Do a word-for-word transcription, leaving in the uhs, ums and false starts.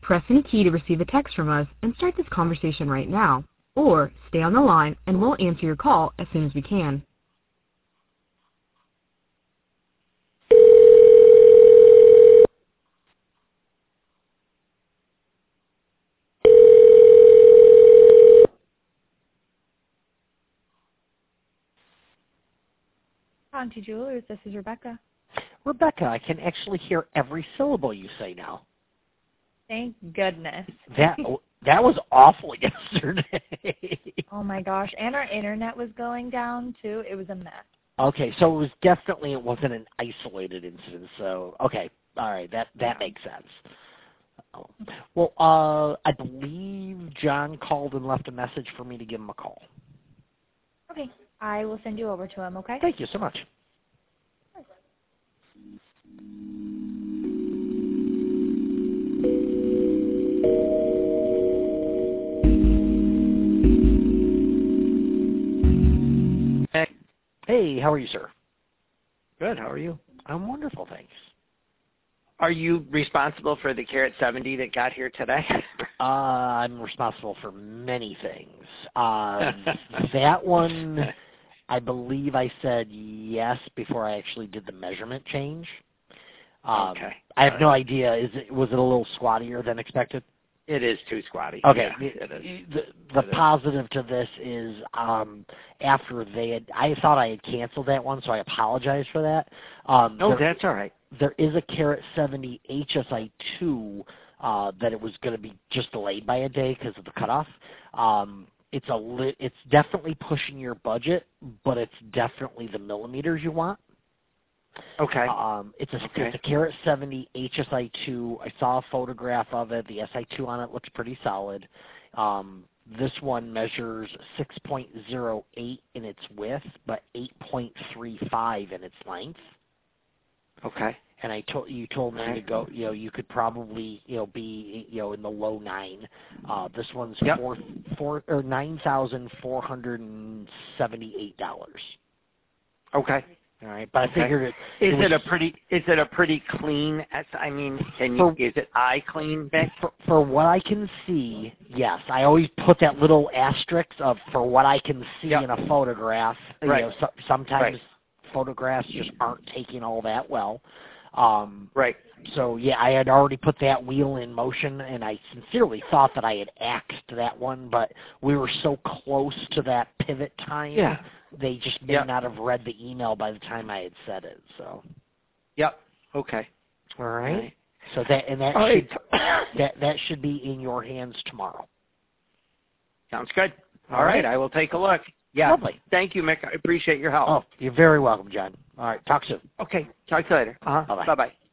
Press any key to receive a text from us and start this conversation right now. Or stay on the line and we'll answer your call as soon as we can. Conti Jewelers, this is Rebecca. Rebecca, I can actually hear every syllable you say now. Thank goodness. That that was awful yesterday. Oh my gosh, and our internet was going down too. It was a mess. Okay, so it was definitely, it wasn't an isolated incident. So, okay, all right, that, that makes sense. Well, uh, I believe John called and left a message for me to give him a call. Okay, I will send you over to him, okay? Thank you so much. Hey. Hey, how are you, sir? Good, how are you? I'm wonderful, thanks. Are you responsible for the Carrot seventy that got here today? uh, I'm responsible for many things. Um, that one, I believe I said yes before I actually did the measurement change. Um, okay. I have All no right. idea. Is it, was it a little squattier than expected? It is too squatty. Okay. Yeah, it is. The, the it positive is. to this is um, after they had, I thought I had canceled that one, so I apologize for that. Um, No, there, that's all right. There is a Carrot seventy H S I two uh, that it was going to be just delayed by a day because of the cutoff. Um, it's a li- it's definitely pushing your budget, but it's definitely the millimeters you want. Okay. Um, it's a okay. it's a Carrot seventy H S I two. I saw a photograph of it. The S I two on it looks pretty solid. Um, this one measures six point zero eight in its width, but eight point three five in its length. Okay. And I told you told me right. to go. You know, you could probably you know be you know in the low nine. Uh, this one's yep. four four or nine thousand four hundred and seventy eight dollars. Okay. All right, but I okay. figured it. Is it, was, it a pretty? Is it a pretty clean? I mean, can you? For, is it eye clean, Vic? For, for what I can see, yes. I always put that little asterisk of for what I can see yep. in a photograph. Right. You know, so, sometimes right. photographs just aren't taking all that well. Um, right. So yeah, I had already put that wheel in motion, and I sincerely thought that I had axed that one, but we were so close to that pivot time. Yeah. They just may yep. not have read the email by the time I had said it. So. Yep. Okay. All right. All right. So that and that All should right. that that should be in your hands tomorrow. Sounds good. All, All right. right. I will take a look. Yeah. Lovely. Thank you, Mick. I appreciate your help. Oh, you're very welcome, John. All right. Talk soon. Okay. Talk to you later. Uh-huh. Bye-bye. Bye-bye.